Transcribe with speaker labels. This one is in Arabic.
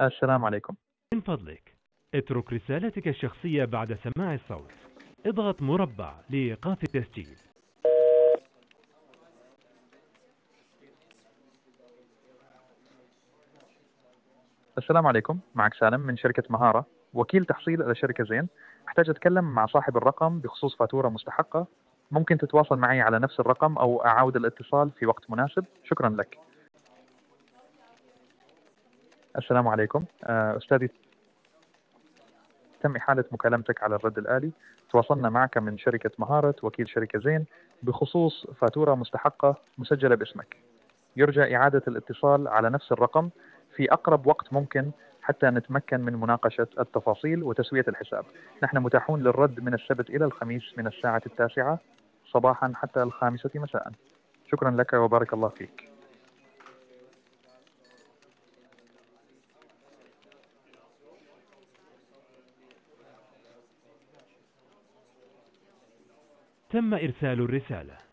Speaker 1: السلام عليكم.
Speaker 2: من فضلك اترك رسالتك الشخصية بعد سماع الصوت. اضغط مربع لإيقاف التسجيل.
Speaker 1: السلام عليكم، معك سالم من شركة مهارة، وكيل تحصيل على شركة زين. أحتاج أتكلم مع صاحب الرقم بخصوص فاتورة مستحقة. ممكن تتواصل معي على نفس الرقم أو أعاود الاتصال في وقت مناسب؟ شكرا لك. السلام عليكم. أستاذي، تم إحالة مكالمتك على الرد الآلي. تواصلنا معك من شركة مهارة وكيل شركة زين بخصوص فاتورة مستحقة مسجلة باسمك. يرجى إعادة الاتصال على نفس الرقم في أقرب وقت ممكن حتى نتمكن من مناقشة التفاصيل وتسوية الحساب. نحن متاحون للرد من السبت إلى الخميس من الساعة 9 صباحا حتى 5 مساء. شكرا لك وبارك الله فيك.
Speaker 2: تم إرسال الرسالة.